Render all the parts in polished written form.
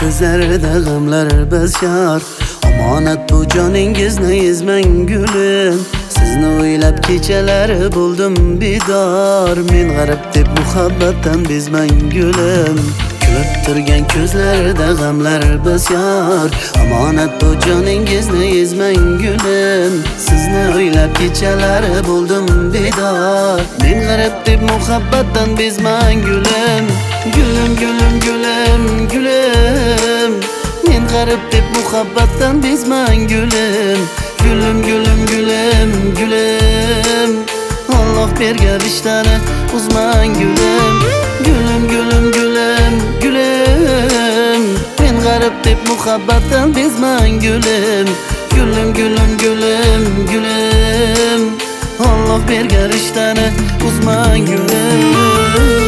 ko'zlarida g'amlar bashar. Omonat bu joningizni ezmang gulum. Sizni o'ylab kechalari bo'ldim bedor. Men g'arib deb muhabbatdan bezmang gulum. Kulib turgan ko'zlarida g'amlar bashar. Omonat bu joningizni ezmang gulum. Sizni o'ylab kechalari bo'ldim bedor. Men g'arib deb muhabbatdan bezmang gulum. Gulum gulum gulum gulum. Men g'arib deb muhabbatdan bezmang gulum. Gulum gulum gulum gulum. Alloh bergan rishtani uzmang gulum. Gulum gulum gulum gulum. Men g'arib deb muhabbatdan bezmang gulum. Gulum gulum gulum gulum. Alloh bergan rishtani uzmang gulum.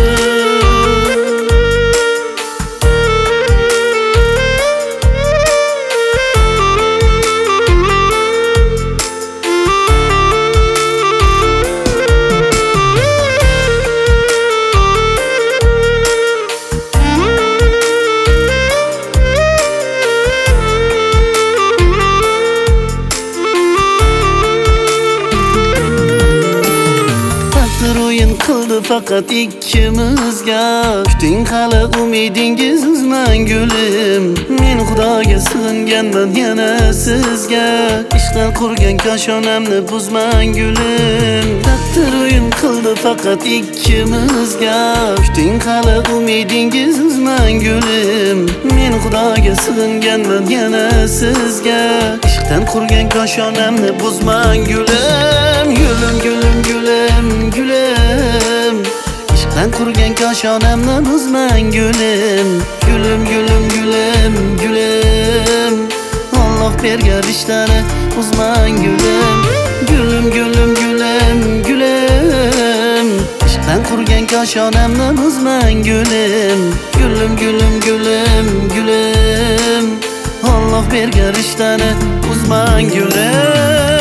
O'yin qildi faqat ikkimizga. Kuting hali umidingiz uzmang gulum. Men Xudoga sig'inganman yana sizga. Ishdan qurgan koshonamni buzmang gulum. Taqdir o'yin qildi faqat ikkimizga. Kuting hali umidingiz uzmang gulum. Men Xudoga sig'inganman yana sizga. Ishdan qurgan koshonamni buzmang gulum. Gulum gulum gulum gulum. Ishqdan qurgan koshonamni buzmang gulum. Gulum gulum gulum gulum. Alloh bergan rishtani uzmang gulum. Gulum gulum gulum gulum. Ishqdan qurgan koshonamni buzmang gulum. Gulum gulum gulum gulum. Alloh bergan rishtani uzmang gulum.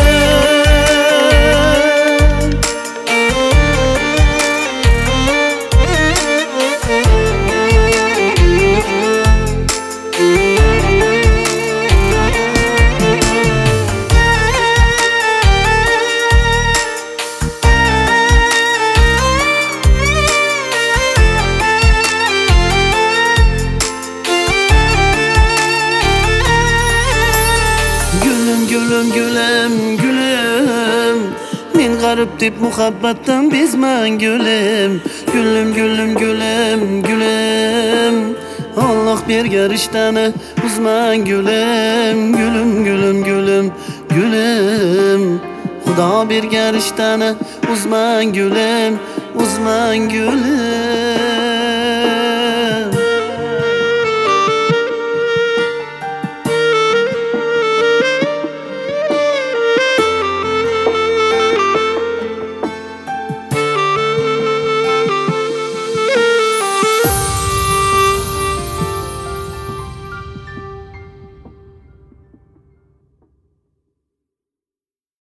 Gulum gulum gulum. Men g'arib deb muhabbatdan bezmang gulum. Gulum gulum gulum gulum. Alloh bergan rishtani uzmang gulum. Gulum gulum gulum gulum. Xudo bergan rishtani uzmang gulum. Uzmang gulum.